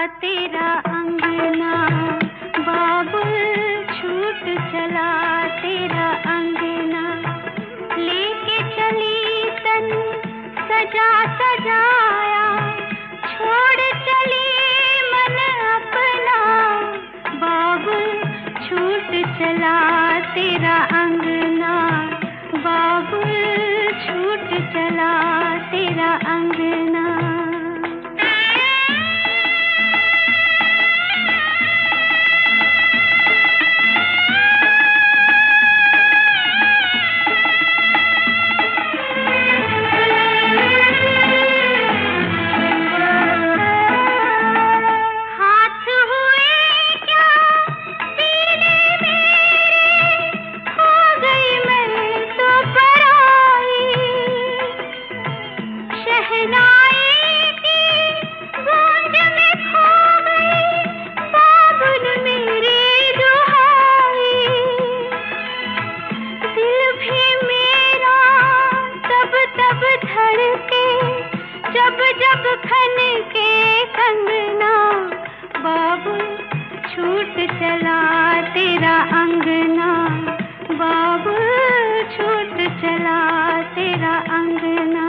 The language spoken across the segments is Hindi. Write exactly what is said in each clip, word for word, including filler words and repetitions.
तेरा अंगना, बाबुल छूट चला तेरा अंगना। लेके चली तन सजा सजाया, छोड़ चली मन अपना, बाबुल छूट चला तेरा अंगना, बाबुल छूट चला तेरा अंगना। जब जब खन के कंगना, बाबुल छूट चला तेरा अंगना, बाबुल छूट चला तेरा अंगना।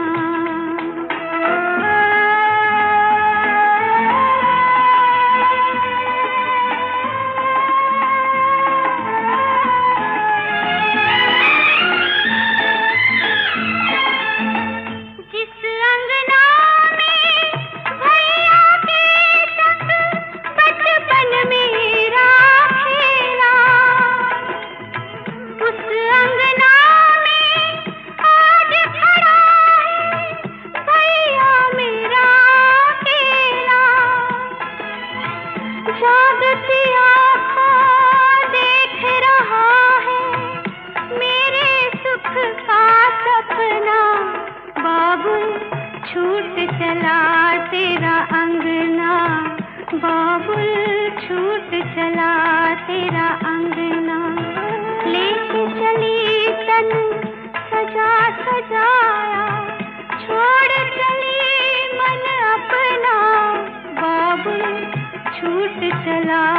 जागती आँखों देख रहा है मेरे सुख का सपना, बाबुल छूट चला तेरा अंगना, बाबुल छूट चला तेरा अंगना। लेके चली तन सजा सजाया, छोड़ चली मन अपना, बाबुल छूट चला